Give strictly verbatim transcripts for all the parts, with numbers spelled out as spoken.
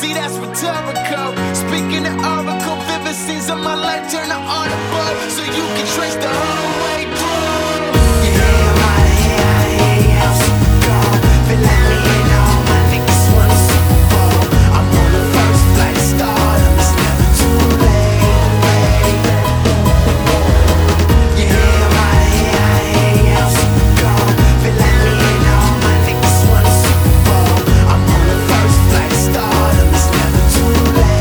See, that's rhetorical. Speaking of oracle, vivid scenes of my life turn to audible, so you can trace the whole way through. You hear about it, here I hear you, I'm super cold. Feel like me and all my niggas want a Super Bowl. I'm on the first flight to stardom, it's never too late. You hear about it, here I hear you, I'm super cold. Feel like me and all my niggas want a Super Bowl. I'm on the first flight to stardom, it's never too late.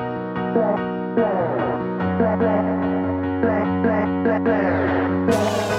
Black, black, black, black, black, black.